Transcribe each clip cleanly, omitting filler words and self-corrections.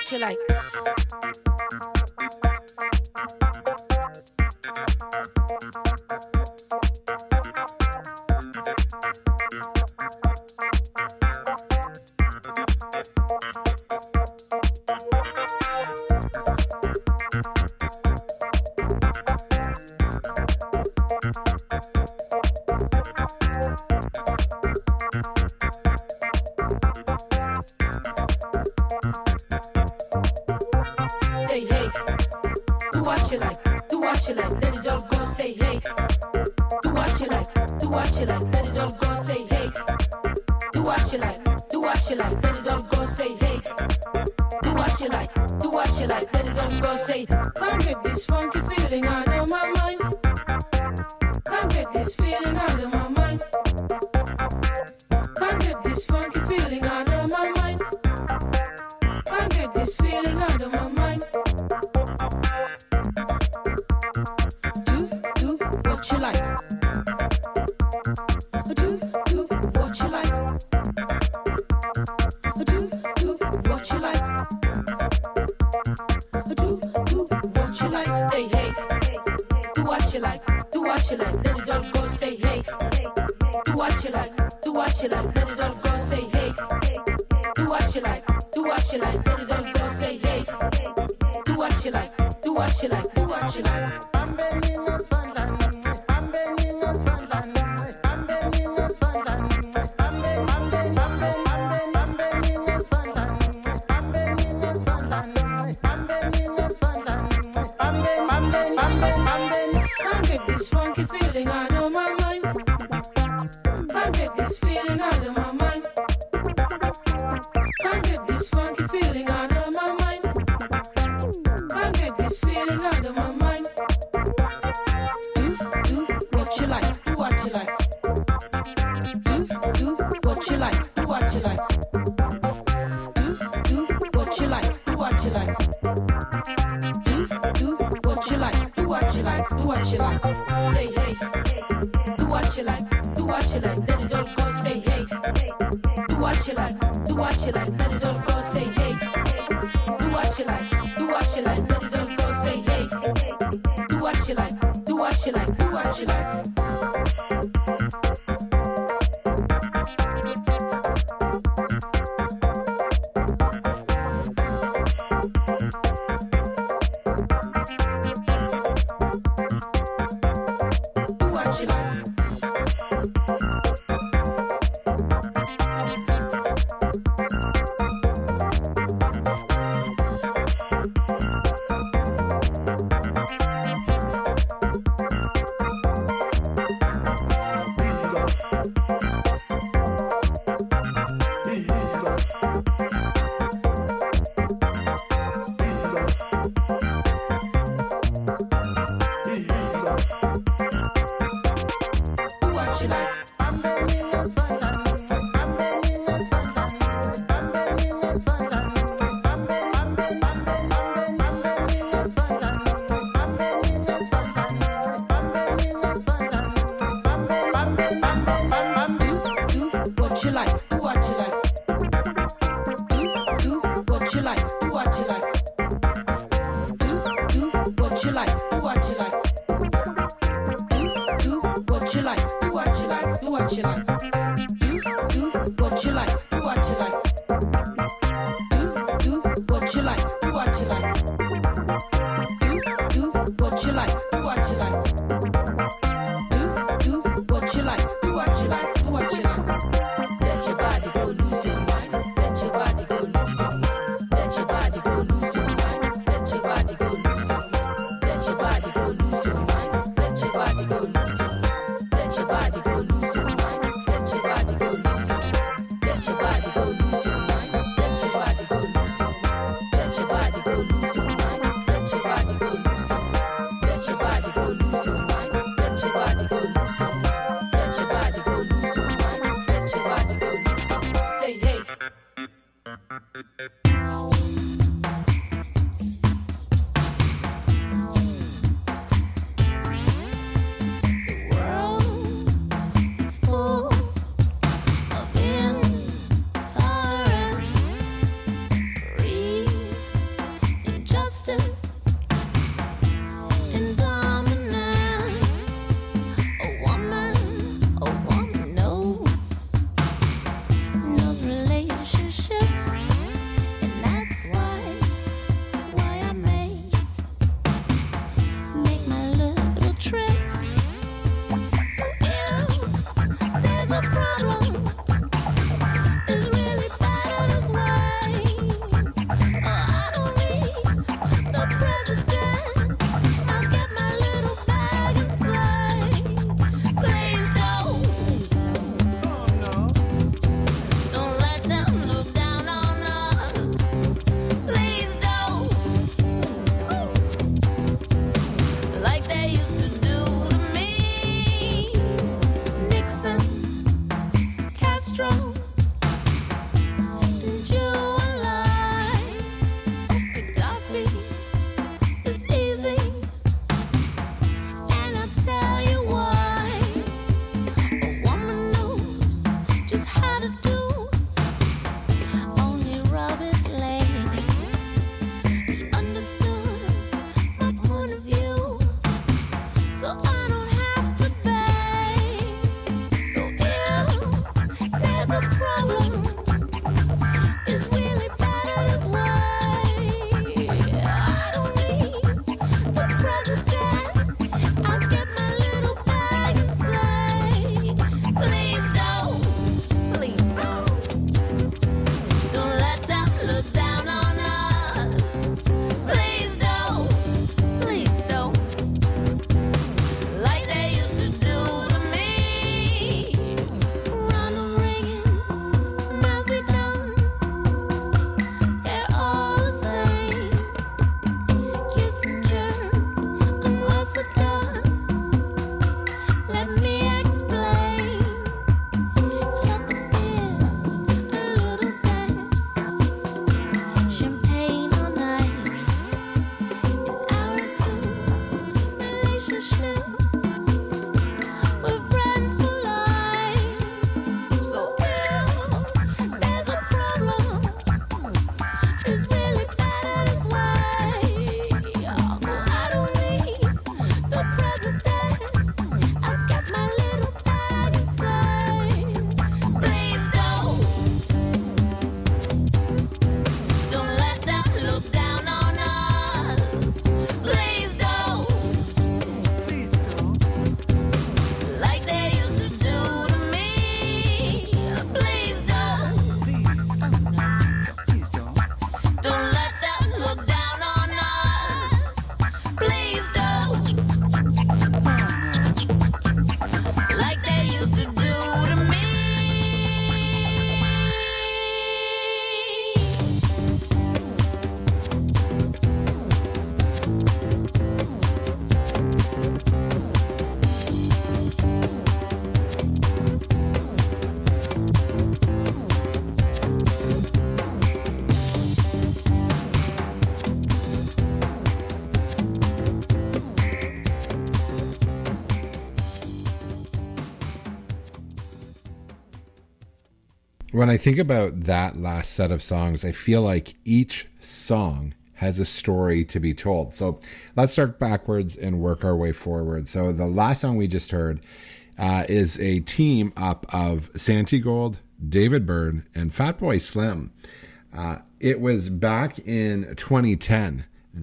what you like. Let your body go loose. When I think about that last set of songs, I feel like each song has a story to be told. So let's start backwards and work our way forward. So the last song we just heard is a team up of Santigold, David Byrne, and Fatboy Slim. It was back in 2010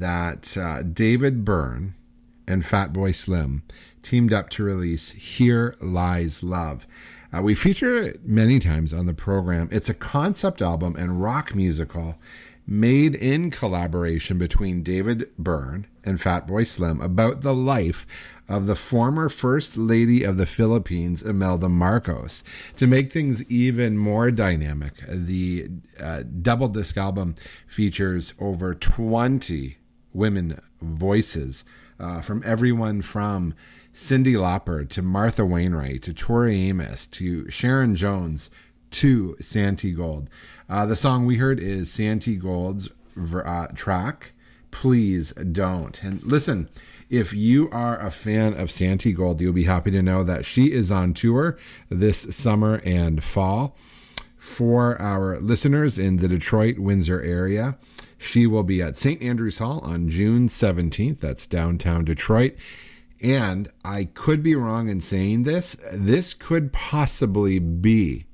that David Byrne and Fatboy Slim teamed up to release Here Lies Love. We feature it many times on the program. It's a concept album and rock musical made in collaboration between David Byrne and Fatboy Slim about the life of the former First Lady of the Philippines, Imelda Marcos. To make things even more dynamic, the double disc album features over 20 women voices from everyone from Cyndi Lauper to Martha Wainwright to Tori Amos to Sharon Jones to Santigold. The song we heard is Santigold's track, Please Don't. And listen, if you are a fan of Santigold, you'll be happy to know that she is on tour this summer and fall. For our listeners in the Detroit, Windsor area, she will be at St. Andrews Hall on June 17th. That's downtown Detroit. And I could be wrong in saying this. This could possibly be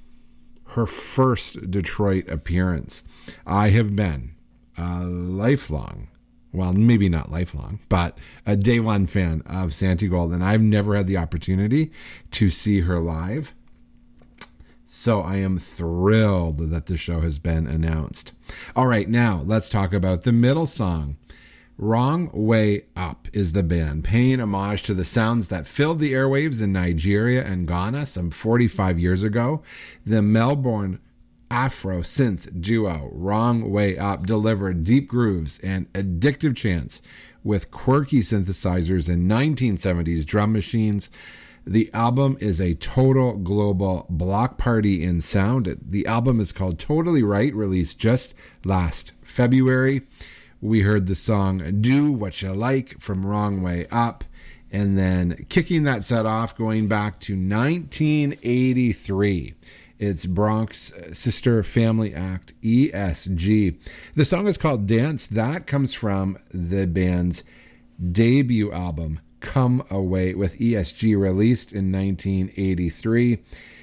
her first Detroit appearance. I have been a lifelong, well, maybe not lifelong, but a day one fan of Santigold, and I've never had the opportunity to see her live. So I am thrilled that the show has been announced. All right, now let's talk about the middle song. Wrong Way Up is the band, paying homage to the sounds that filled the airwaves in Nigeria and Ghana some 45 years ago. The Melbourne Afro synth duo Wrong Way Up delivered deep grooves and addictive chants with quirky synthesizers and 1970s drum machines. The album is a total global block party in sound. The album is called Totally Right, released just last February. We heard the song Do What You Like from Wrong Way Up. And then kicking that set off, going back to 1983. It's Bronx sister family act, ESG. The song is called Dance. That comes from the band's debut album, Come Away, with ESG, released in 1983.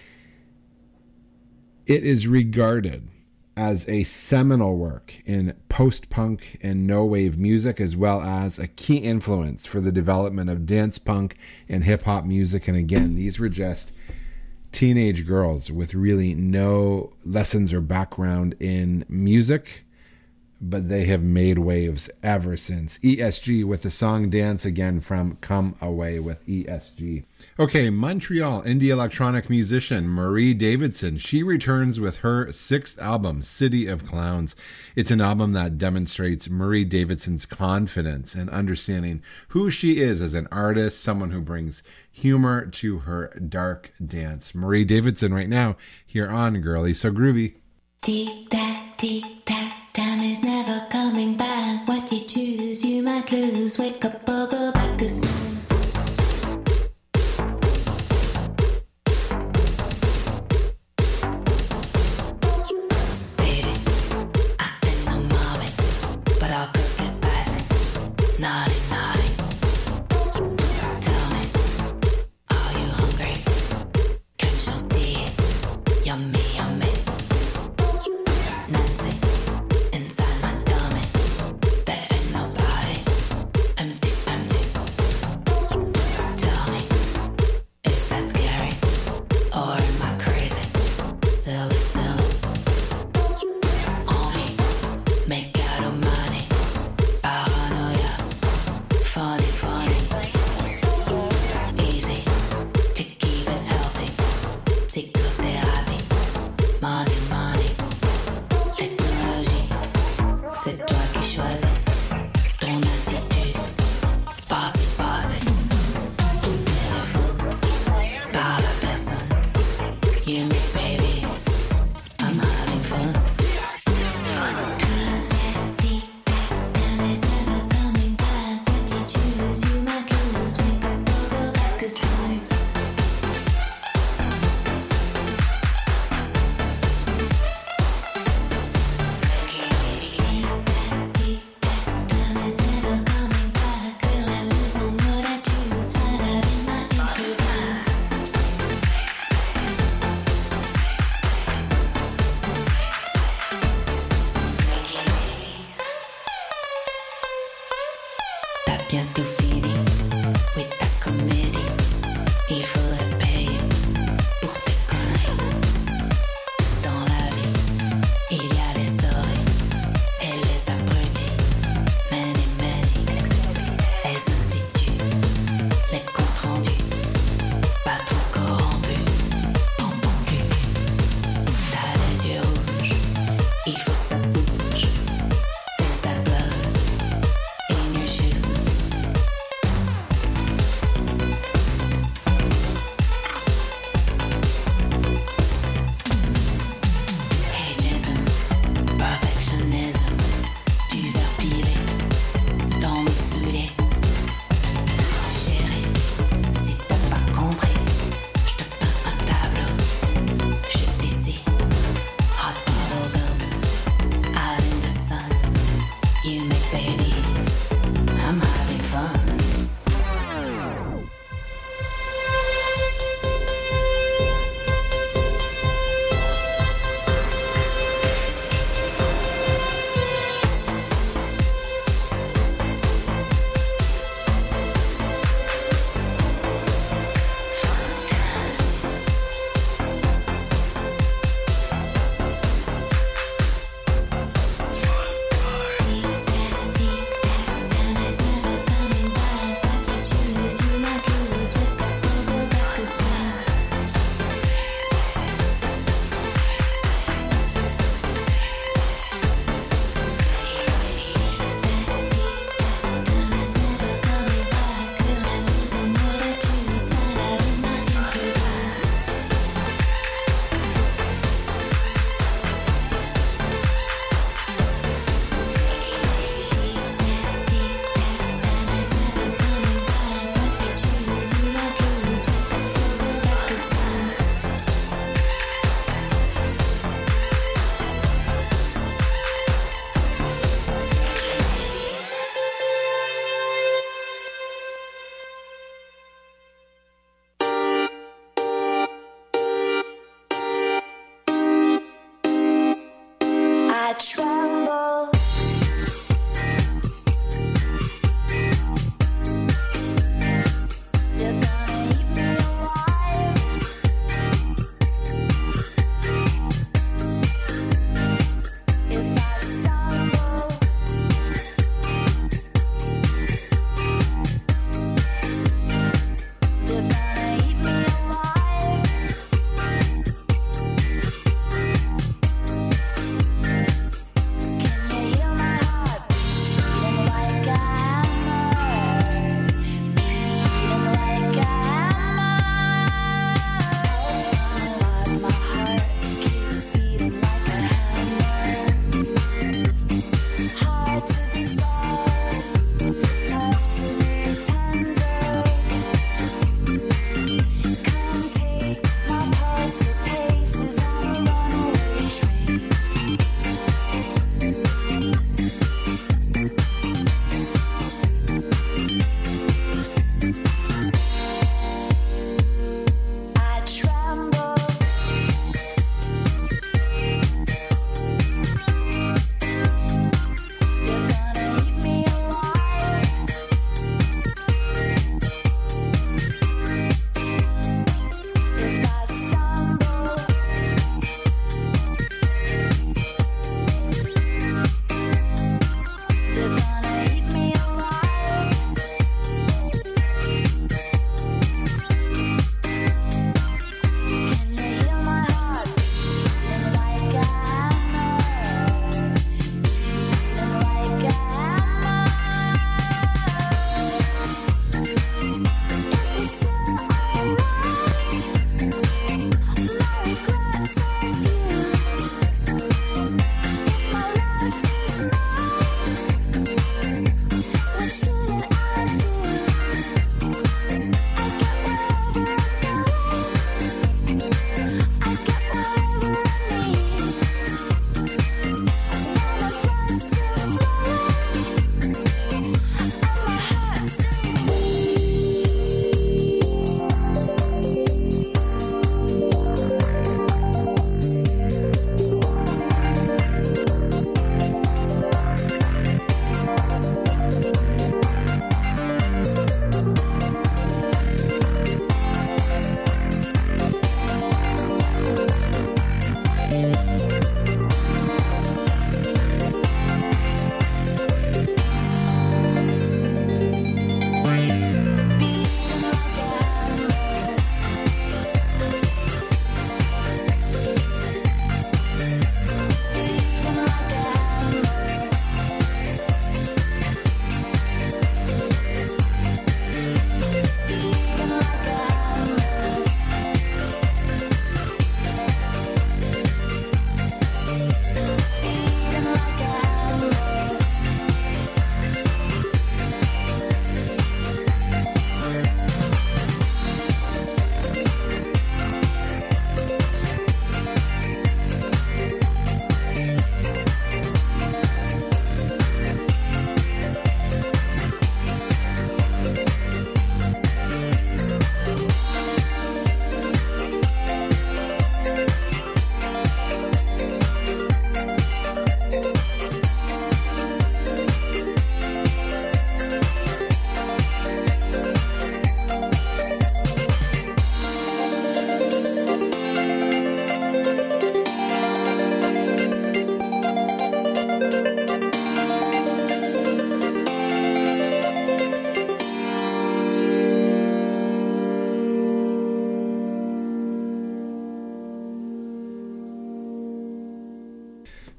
It is regarded as a seminal work in post-punk and no-wave music, as well as a key influence for the development of dance punk and hip-hop music. And again, these were just teenage girls with really no lessons or background in music, but they have made waves ever since. ESG with the song Dance, again from Come Away with ESG. Okay, Montreal indie electronic musician Marie Davidson. She returns with her 6th album, City of Clowns. It's an album that demonstrates Marie Davidson's confidence and understanding who she is as an artist, someone who brings humor to her dark dance. Marie Davidson right now here on Girly So Groovy. Tick-tack, tick-tack, time is never coming back. What you choose, you might lose. Wake up or go back to snooze. Baby, I'm in the moment, but I'll cook it spicy. Naughty, naughty. Tell me, are you hungry? Come show me, yummy, yummy. Nancy, inside my tummy, there ain't nobody. Empty, empty.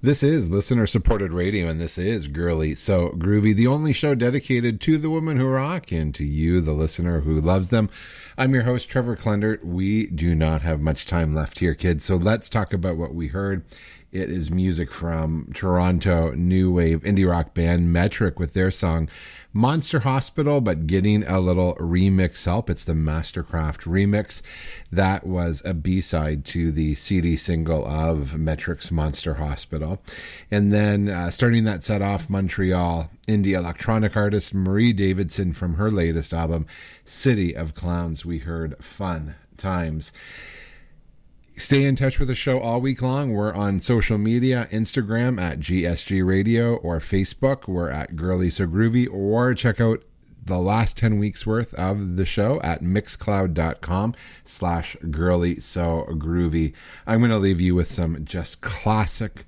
This is listener-supported radio, and this is Girly So Groovy, the only show dedicated to the women who rock and to you, the listener who loves them. I'm your host, Trevor Klendert. We do not have much time left here, kids, so let's talk about what we heard. It is music from Toronto new wave indie rock band Metric with their song Monster Hospital, but getting a little remix help. It's the Mastercraft remix. That was a B-side to the CD single of Metric's Monster Hospital. And then starting that set off, Montreal indie electronic artist Marie Davidson from her latest album, City of Clowns. We heard Fun Times. Stay in touch with the show all week long. We're on social media, Instagram at GSG Radio or Facebook. We're at Girly So Groovy, or check out the last 10 weeks worth of the show at mixcloud.com/Girly So Groovy. I'm going to leave you with some just classic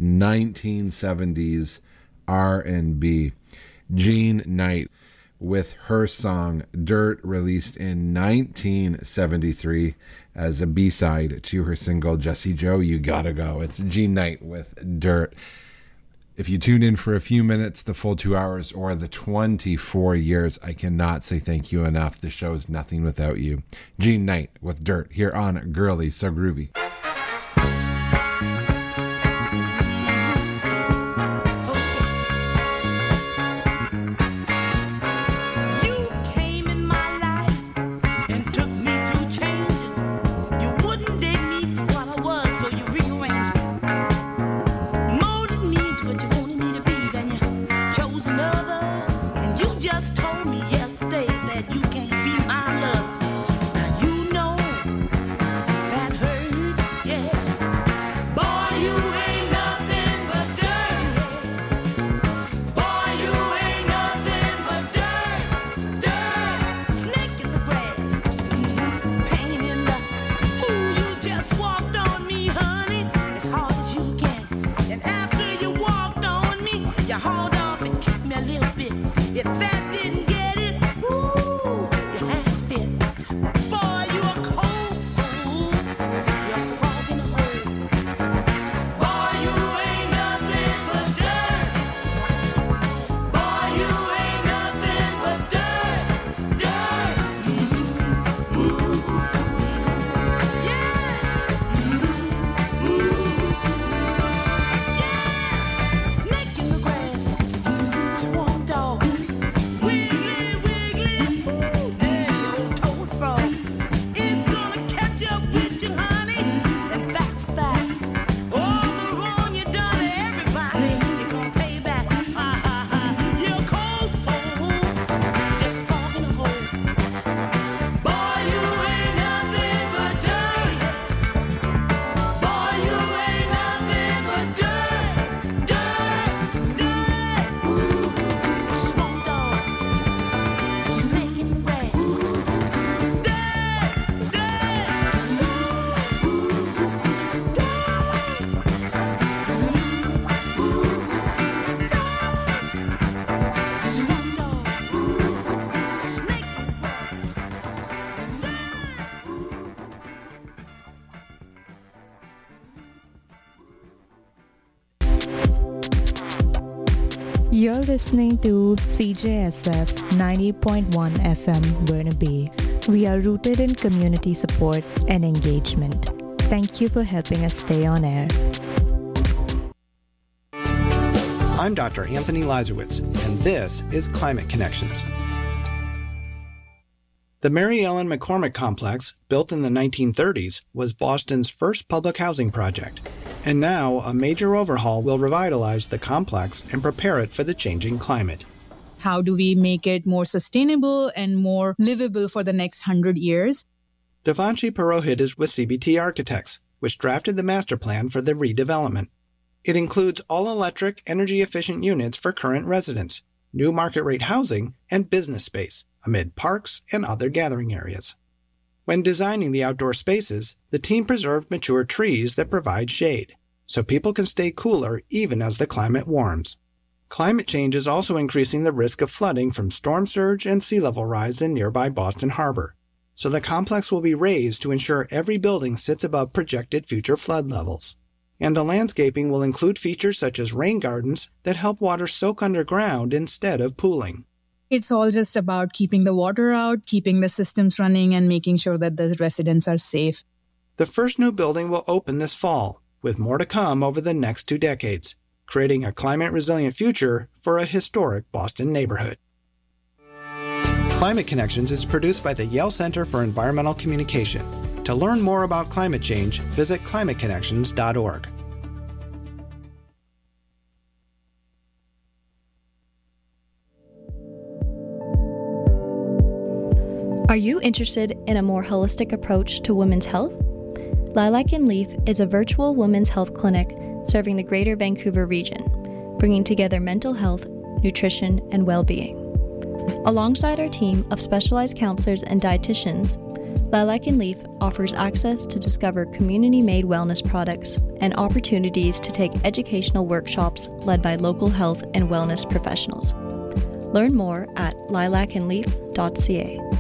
1970s R&B. Jean Knight with her song Dirt, released in 1973 as a B-side to her single Jesse Joe, You Gotta Go. It's Jean Knight with Dirt. If you tune in for a few minutes, the full 2 hours, or the 24 years, I cannot say thank you enough. The show is nothing without you. Jean Knight with Dirt here on Girly So Groovy. You're listening to CJSF 90.1 FM Burnaby. We are rooted in community support and engagement. Thank you for helping us stay on air. I'm Dr. Anthony Lazarowitz, and this is Climate Connections. The Mary Ellen McCormick Complex, built in the 1930s, was Boston's first public housing project. And now, a major overhaul will revitalize the complex and prepare it for the changing climate. How do we make it more sustainable and more livable for the next 100 years? Devanshi Purohit is with CBT Architects, which drafted the master plan for the redevelopment. It includes all-electric, energy-efficient units for current residents, new market-rate housing, and business space, amid parks and other gathering areas. When designing the outdoor spaces, the team preserved mature trees that provide shade, so people can stay cooler even as the climate warms. Climate change is also increasing the risk of flooding from storm surge and sea level rise in nearby Boston Harbor, so the complex will be raised to ensure every building sits above projected future flood levels. And the landscaping will include features such as rain gardens that help water soak underground instead of pooling. It's all just about keeping the water out, keeping the systems running, and making sure that the residents are safe. The first new building will open this fall, with more to come over the next 2 decades, creating a climate-resilient future for a historic Boston neighborhood. Climate Connections is produced by the Yale Center for Environmental Communication. To learn more about climate change, visit climateconnections.org. Are you interested in a more holistic approach to women's health? Lilac and Leaf is a virtual women's health clinic serving the Greater Vancouver region, bringing together mental health, nutrition, and well-being. Alongside our team of specialized counselors and dietitians, Lilac and Leaf offers access to discover community-made wellness products and opportunities to take educational workshops led by local health and wellness professionals. Learn more at lilacandleaf.ca.